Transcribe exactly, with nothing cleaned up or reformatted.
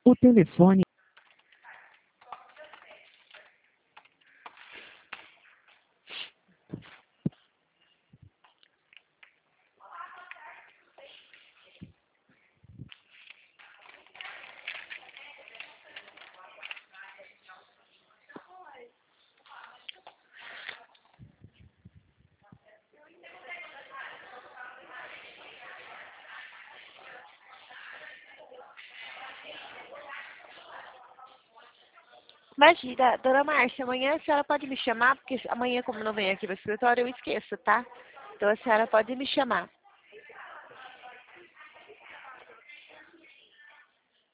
O telefone. Imagina, dona Márcia, amanhã a senhora pode me chamar, porque amanhã, como não venho aqui no escritório, eu esqueço, tá? Então a senhora pode me chamar.